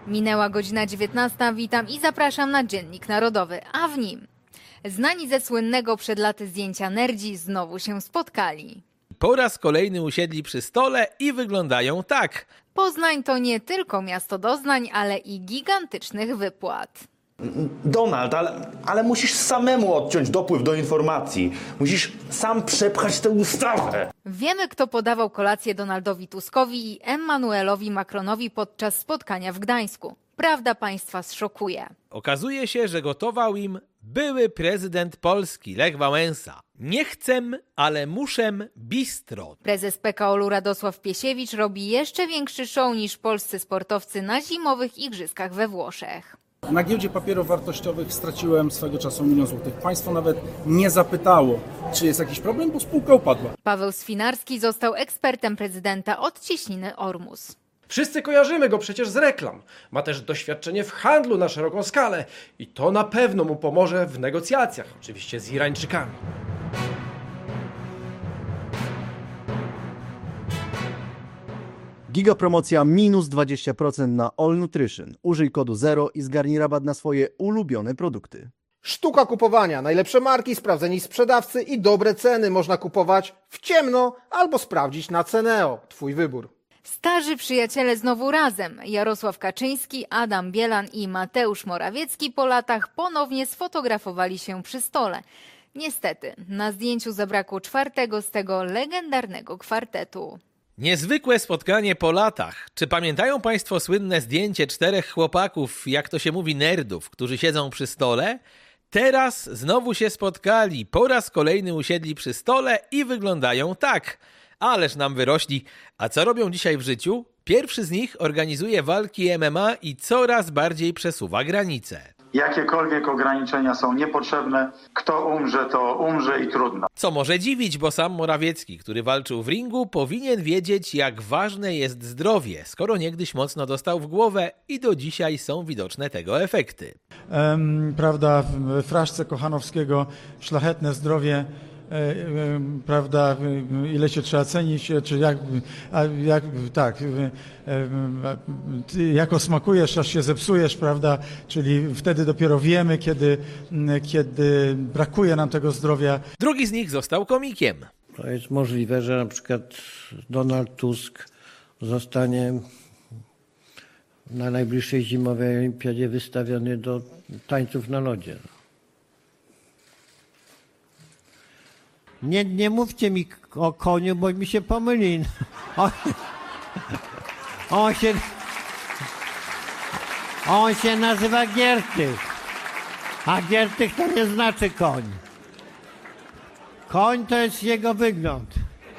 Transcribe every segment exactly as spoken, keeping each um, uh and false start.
Minęła godzina dziewiętnasta, witam i zapraszam na Dziennik Narodowy, a w nim znani ze słynnego przed laty zdjęcia nerdzi znowu się spotkali. Po raz kolejny usiedli przy stole i wyglądają tak. Poznań to nie tylko miasto doznań, ale i gigantycznych wypłat. Donald, ale, ale musisz samemu odciąć dopływ do informacji. Musisz sam przepchać tę ustawę. Wiemy, kto podawał kolację Donaldowi Tuskowi i Emmanuelowi Macronowi podczas spotkania w Gdańsku. Prawda państwa zszokuje. Okazuje się, że gotował im były prezydent Polski, Lech Wałęsa. Nie chcę, ale muszę bistro. Prezes P K O L-u Radosław Piesiewicz robi jeszcze większy show niż polscy sportowcy na zimowych igrzyskach we Włoszech. Na giełdzie papierów wartościowych straciłem swego czasu milion złotych. Państwo nawet nie zapytało, czy jest jakiś problem, bo spółka upadła. Paweł Swinarski został ekspertem prezydenta od cieśniny Ormus. Wszyscy kojarzymy go przecież z reklam. Ma też doświadczenie w handlu na szeroką skalę i to na pewno mu pomoże w negocjacjach, oczywiście z Irańczykami. Giga promocja minus dwadzieścia procent na All Nutrition. Użyj kodu zero i zgarnij rabat na swoje ulubione produkty. Sztuka kupowania. Najlepsze marki, sprawdzeni sprzedawcy i dobre ceny można kupować w ciemno albo sprawdzić na Ceneo. Twój wybór. Starzy przyjaciele znowu razem. Jarosław Kaczyński, Adam Bielan i Mateusz Morawiecki po latach ponownie sfotografowali się przy stole. Niestety, na zdjęciu zabrakło czwartego z tego legendarnego kwartetu. Niezwykłe spotkanie po latach. Czy pamiętają Państwo słynne zdjęcie czterech chłopaków, jak to się mówi nerdów, którzy siedzą przy stole? Teraz znowu się spotkali, po raz kolejny usiedli przy stole i wyglądają tak. Ależ nam wyrośli. A co robią dzisiaj w życiu? Pierwszy z nich organizuje walki M M A i coraz bardziej przesuwa granice. Jakiekolwiek ograniczenia są niepotrzebne. Kto umrze, to umrze i trudno. Co może dziwić, bo sam Morawiecki, który walczył w ringu, powinien wiedzieć, jak ważne jest zdrowie, skoro niegdyś mocno dostał w głowę i do dzisiaj są widoczne tego efekty. Um, prawda, w fraszce Kochanowskiego szlachetne zdrowie. E, e, prawda, ile się trzeba cenić, czy jak, a jak tak, e, e, jako smakujesz, aż się zepsujesz, prawda, czyli wtedy dopiero wiemy, kiedy, kiedy brakuje nam tego zdrowia. Drugi z nich został komikiem. To jest możliwe, że na przykład Donald Tusk zostanie na najbliższej zimowej olimpiadzie wystawiony do tańców na lodzie. Nie, nie mówcie mi o koniu, bo mi się pomyli. On, on, się, on się nazywa Giertych, a Giertych to nie znaczy koń. Koń to jest jego wygląd.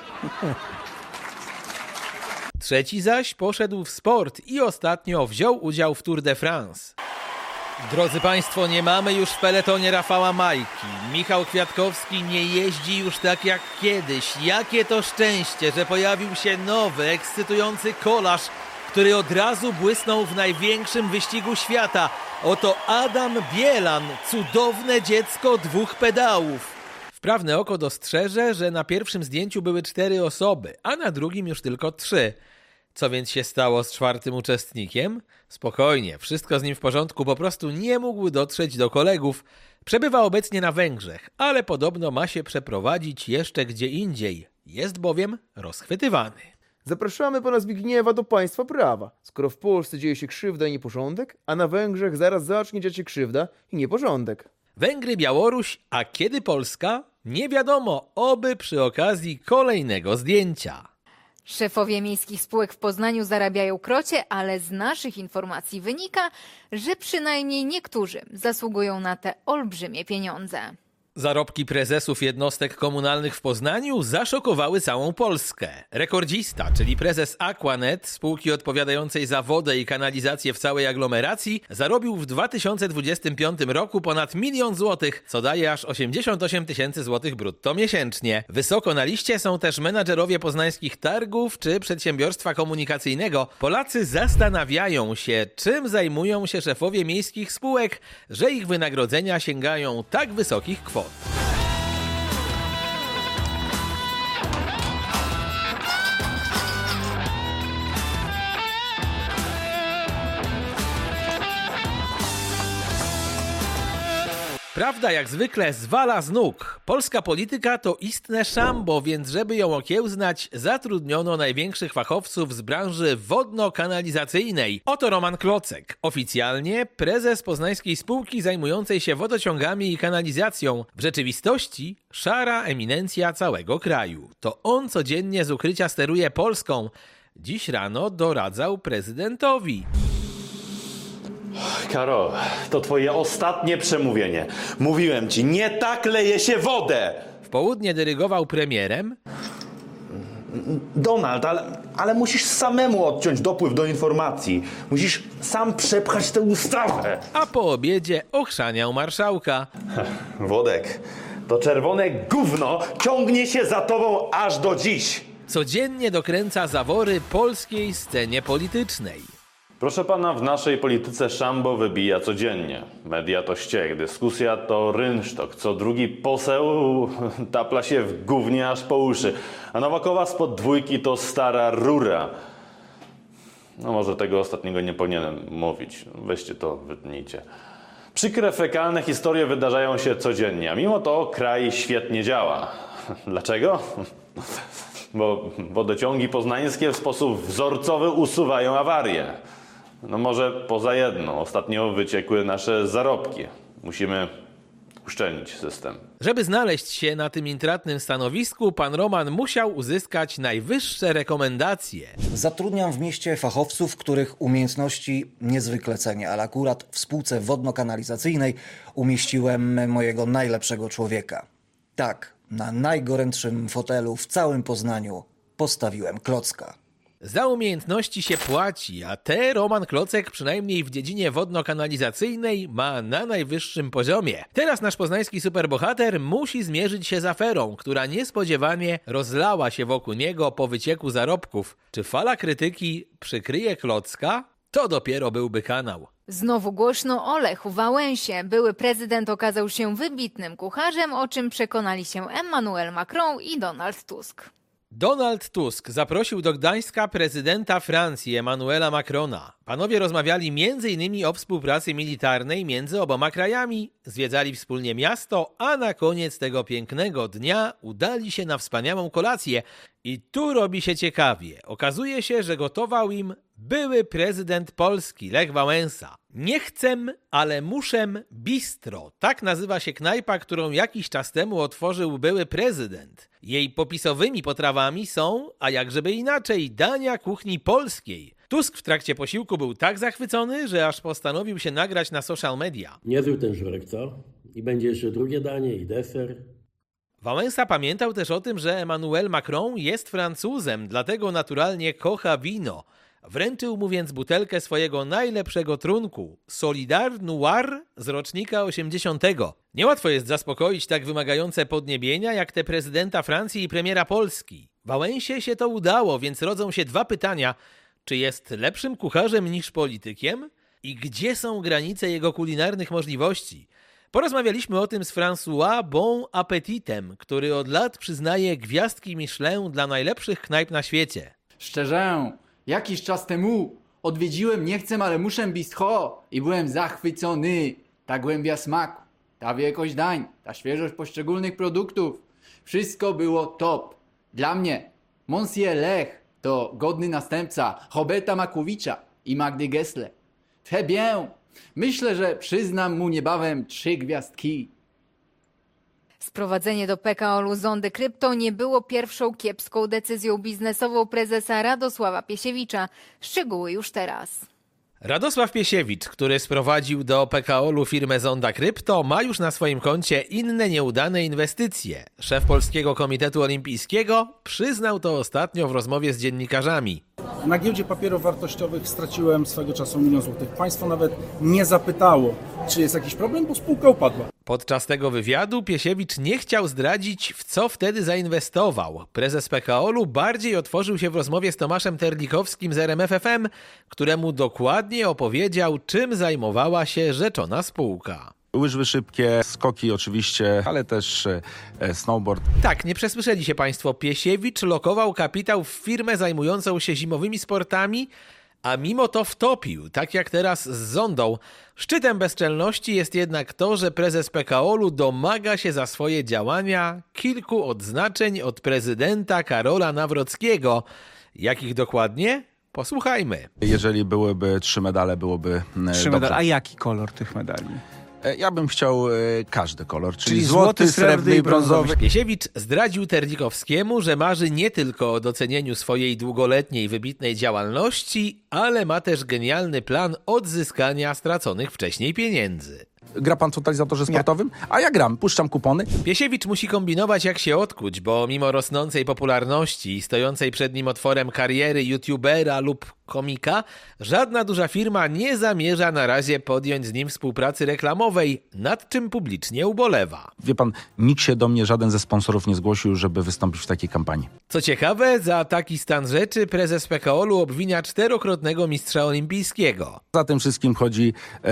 Trzeci zaś poszedł w sport i ostatnio wziął udział w Tour de France. Drodzy Państwo, nie mamy już w peletonie Rafała Majki. Michał Kwiatkowski nie jeździ już tak jak kiedyś. Jakie to szczęście, że pojawił się nowy, ekscytujący kolarz, który od razu błysnął w największym wyścigu świata. Oto Adam Bielan, cudowne dziecko dwóch pedałów. Wprawne oko dostrzeże, że na pierwszym zdjęciu były cztery osoby, a na drugim już tylko trzy. Co więc się stało z czwartym uczestnikiem? Spokojnie, wszystko z nim w porządku, po prostu nie mógł dotrzeć do kolegów. Przebywa obecnie na Węgrzech, ale podobno ma się przeprowadzić jeszcze gdzie indziej. Jest bowiem rozchwytywany. Zapraszamy pana Zbigniewa do państwa prawa. Skoro w Polsce dzieje się krzywda i nieporządek, a na Węgrzech zaraz zacznie dziać się krzywda i nieporządek. Węgry, Białoruś, a kiedy Polska? Nie wiadomo, oby przy okazji kolejnego zdjęcia. Szefowie miejskich spółek w Poznaniu zarabiają krocie, ale z naszych informacji wynika, że przynajmniej niektórzy zasługują na te olbrzymie pieniądze. Zarobki prezesów jednostek komunalnych w Poznaniu zaszokowały całą Polskę. Rekordzista, czyli prezes Aquanet, spółki odpowiadającej za wodę i kanalizację w całej aglomeracji, zarobił w dwa tysiące dwudziestym piątym roku ponad milion złotych, co daje aż osiemdziesiąt osiem tysięcy złotych brutto miesięcznie. Wysoko na liście są też menadżerowie poznańskich targów czy przedsiębiorstwa komunikacyjnego. Polacy zastanawiają się, czym zajmują się szefowie miejskich spółek, że ich wynagrodzenia sięgają tak wysokich kwot. Prawda jak zwykle zwala z nóg. Polska polityka to istne szambo, więc żeby ją okiełznać, zatrudniono największych fachowców z branży wodno-kanalizacyjnej. Oto Roman Klocek, oficjalnie prezes poznańskiej spółki zajmującej się wodociągami i kanalizacją. W rzeczywistości szara eminencja całego kraju. To on codziennie z ukrycia steruje Polską. Dziś rano doradzał prezydentowi. Karol, to twoje ostatnie przemówienie. Mówiłem ci, nie tak leje się wodę! W południe dyrygował premierem. Donald, ale, ale musisz samemu odciąć dopływ do informacji. Musisz sam przepchać tę ustawę. A po obiedzie ochrzaniał marszałka. Włodek, to czerwone gówno ciągnie się za tobą aż do dziś. Codziennie dokręca zawory polskiej scenie politycznej. Proszę pana, w naszej polityce szambo wybija codziennie. Media to ściek, dyskusja to rynsztok. Co drugi poseł tapla się w gównie aż po uszy. A Nowakowa spod dwójki to stara rura. No może tego ostatniego nie powinienem mówić. Weźcie to, wytnijcie. Przykre, fekalne historie wydarzają się codziennie, a mimo to kraj świetnie działa. Dlaczego? Bo wodociągi poznańskie w sposób wzorcowy usuwają awarie. No może poza jedną. Ostatnio wyciekły nasze zarobki. Musimy uszczelnić system. Żeby znaleźć się na tym intratnym stanowisku, pan Roman musiał uzyskać najwyższe rekomendacje. Zatrudniam w mieście fachowców, których umiejętności niezwykle cenię, ale akurat w spółce wodno-kanalizacyjnej umieściłem mojego najlepszego człowieka. Tak, na najgorętszym fotelu w całym Poznaniu postawiłem Klocka. Za umiejętności się płaci, a te Roman Klocek przynajmniej w dziedzinie wodno-kanalizacyjnej ma na najwyższym poziomie. Teraz nasz poznański superbohater musi zmierzyć się z aferą, która niespodziewanie rozlała się wokół niego po wycieku zarobków. Czy fala krytyki przykryje Klocka? To dopiero byłby kanał. Znowu głośno o Lechu Wałęsie. Były prezydent okazał się wybitnym kucharzem, o czym przekonali się Emmanuel Macron i Donald Tusk. Donald Tusk zaprosił do Gdańska prezydenta Francji Emmanuela Macrona. Panowie rozmawiali między innymi o współpracy militarnej między oboma krajami, zwiedzali wspólnie miasto, a na koniec tego pięknego dnia udali się na wspaniałą kolację. I tu robi się ciekawie. Okazuje się, że gotował im były prezydent Polski Lech Wałęsa. Nie chcę, ale muszę bistro. Tak nazywa się knajpa, którą jakiś czas temu otworzył były prezydent. Jej popisowymi potrawami są, a jakżeby inaczej, dania kuchni polskiej. Tusk w trakcie posiłku był tak zachwycony, że aż postanowił się nagrać na social media. Niezły ten żurek, co? I będzie jeszcze drugie danie i deser. Wałęsa pamiętał też o tym, że Emmanuel Macron jest Francuzem, dlatego naturalnie kocha wino. Wręczył mu więc butelkę swojego najlepszego trunku, Solidar Noir z rocznika osiemdziesiątego. Niełatwo jest zaspokoić tak wymagające podniebienia jak te prezydenta Francji i premiera Polski. Wałęsie się to udało, więc rodzą się dwa pytania. Czy jest lepszym kucharzem niż politykiem? I gdzie są granice jego kulinarnych możliwości? Porozmawialiśmy o tym z François Bon Appetitem, który od lat przyznaje gwiazdki Michelin dla najlepszych knajp na świecie. Szczerze, jakiś czas temu odwiedziłem Nie chcę, ale muszę bistro i byłem zachwycony. Ta głębia smaku, ta wielkość dań, ta świeżość poszczególnych produktów. Wszystko było top. Dla mnie Monsieur Lech to godny następca Roberta Makłowicza i Magdy Gessler. Très bien. Myślę, że przyznam mu niebawem trzy gwiazdki. Sprowadzenie do P K O-u Zondy Krypto nie było pierwszą kiepską decyzją biznesową prezesa Radosława Piesiewicza. Szczegóły już teraz. Radosław Piesiewicz, który sprowadził do P K O-u firmę Zonda Krypto, ma już na swoim koncie inne nieudane inwestycje. Szef Polskiego Komitetu Olimpijskiego przyznał to ostatnio w rozmowie z dziennikarzami. Na giełdzie papierów wartościowych straciłem swego czasu milion złotych. Państwo nawet nie zapytało, czy jest jakiś problem, bo spółka upadła. Podczas tego wywiadu Piesiewicz nie chciał zdradzić, w co wtedy zainwestował. Prezes P K O-u bardziej otworzył się w rozmowie z Tomaszem Terlikowskim z R M F F M, któremu dokładnie opowiedział, czym zajmowała się rzeczona spółka. Łyżwy szybkie, skoki oczywiście, ale też snowboard. Tak, nie przesłyszeli się Państwo. Piesiewicz lokował kapitał w firmę zajmującą się zimowymi sportami, a mimo to wtopił, tak jak teraz z Zondą. Szczytem bezczelności jest jednak to, że prezes P K O L u domaga się za swoje działania kilku odznaczeń od prezydenta Karola Nawrockiego. Jakich dokładnie? Posłuchajmy. Jeżeli byłyby trzy medale, byłoby Trzy medale. A jaki kolor tych medali? Ja bym chciał każdy kolor, czyli, Czyli złoty, złoty, srebrny i brązowy. Piesiewicz zdradził Terlikowskiemu, że marzy nie tylko o docenieniu swojej długoletniej, wybitnej działalności, ale ma też genialny plan odzyskania straconych wcześniej pieniędzy. Gra pan w totalizatorze sportowym? A ja gram, puszczam kupony. Piesiewicz musi kombinować, jak się odkuć, bo mimo rosnącej popularności i stojącej przed nim otworem kariery youtubera lub komika, żadna duża firma nie zamierza na razie podjąć z nim współpracy reklamowej, nad czym publicznie ubolewa. Wie pan, nikt się do mnie, żaden ze sponsorów nie zgłosił, żeby wystąpić w takiej kampanii. Co ciekawe, za taki stan rzeczy prezes P K O L u obwinia czterokrotnego mistrza olimpijskiego. Za tym wszystkim chodzi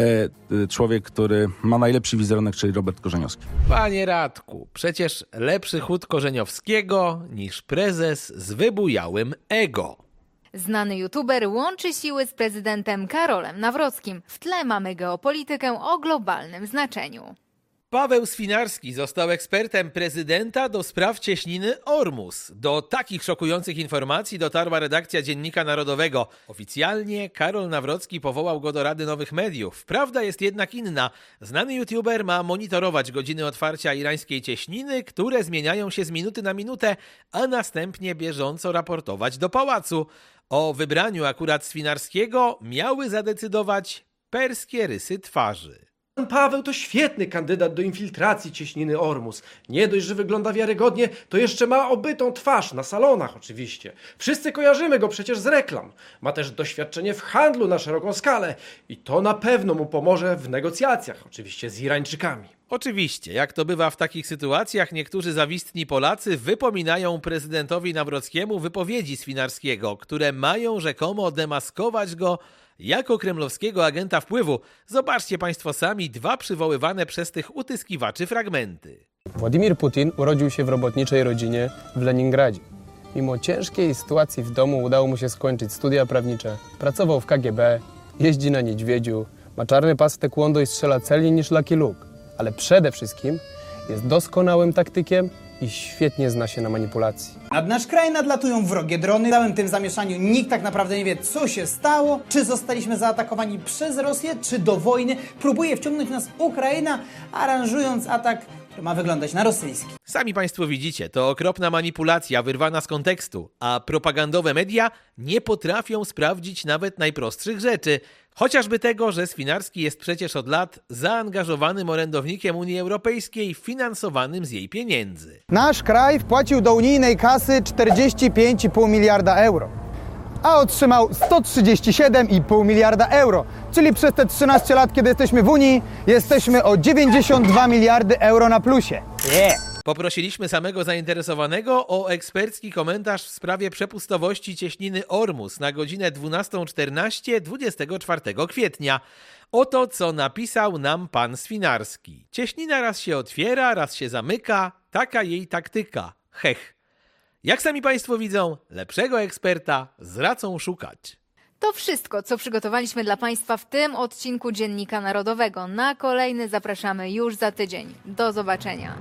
e, człowiek, który ma najlepszy wizerunek, czyli Robert Korzeniowski. Panie Radku, przecież lepszy chód Korzeniowskiego niż prezes z wybujałym ego. Znany youtuber łączy siły z prezydentem Karolem Nawrockim. W tle mamy geopolitykę o globalnym znaczeniu. Paweł Swinarski został ekspertem prezydenta do spraw cieśniny Ormus. Do takich szokujących informacji dotarła redakcja Dziennika Narodowego. Oficjalnie Karol Nawrocki powołał go do Rady Nowych Mediów. Prawda jest jednak inna. Znany youtuber ma monitorować godziny otwarcia irańskiej cieśniny, które zmieniają się z minuty na minutę, a następnie bieżąco raportować do pałacu. O wybraniu akurat Swinarskiego miały zadecydować perskie rysy twarzy. Pan Paweł to świetny kandydat do infiltracji cieśniny Ormus. Nie dość, że wygląda wiarygodnie, to jeszcze ma obytą twarz, na salonach oczywiście. Wszyscy kojarzymy go przecież z reklam. Ma też doświadczenie w handlu na szeroką skalę i to na pewno mu pomoże w negocjacjach, oczywiście z Irańczykami. Oczywiście, jak to bywa w takich sytuacjach, niektórzy zawistni Polacy wypominają prezydentowi Nawrockiemu wypowiedzi Swinarskiego, które mają rzekomo demaskować go jako kremlowskiego agenta wpływu. Zobaczcie państwo sami dwa przywoływane przez tych utyskiwaczy fragmenty. Władimir Putin urodził się w robotniczej rodzinie w Leningradzie. Mimo ciężkiej sytuacji w domu udało mu się skończyć studia prawnicze. Pracował w K G B, jeździ na niedźwiedziu, ma czarny pas w taekwondo i strzela celniej niż Lucky Luke. Ale przede wszystkim jest doskonałym taktykiem i świetnie zna się na manipulacji. Nad nasz kraj nadlatują wrogie drony. W całym tym zamieszaniu nikt tak naprawdę nie wie, co się stało. Czy zostaliśmy zaatakowani przez Rosję, czy do wojny. Próbuje wciągnąć nas Ukraina, aranżując atak, który ma wyglądać na rosyjski. Sami państwo widzicie, to okropna manipulacja wyrwana z kontekstu, a propagandowe media nie potrafią sprawdzić nawet najprostszych rzeczy. Chociażby tego, że Swinarski jest przecież od lat zaangażowanym orędownikiem Unii Europejskiej, finansowanym z jej pieniędzy. Nasz kraj wpłacił do unijnej kasy czterdzieści pięć i pół miliarda euro, a otrzymał sto trzydzieści siedem i pół miliarda euro. Czyli przez te trzynaście lat, kiedy jesteśmy w Unii, jesteśmy o dziewięćdziesiąt dwa miliardy euro na plusie. Yeah. Poprosiliśmy samego zainteresowanego o ekspercki komentarz w sprawie przepustowości cieśniny Ormus na godzinę dwunastą czternaście dwudziestego czwartego kwietnia. Oto co napisał nam pan Swinarski. Cieśnina raz się otwiera, raz się zamyka, taka jej taktyka. Hech. Jak sami państwo widzą, lepszego eksperta z racą szukać. To wszystko, co przygotowaliśmy dla państwa w tym odcinku Dziennika Narodowego. Na kolejny zapraszamy już za tydzień. Do zobaczenia.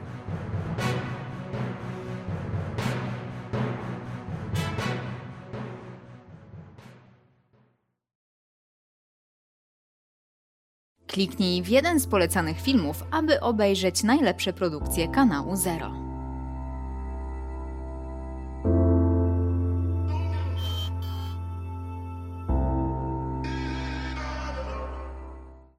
Kliknij w jeden z polecanych filmów, aby obejrzeć najlepsze produkcje kanału Zero.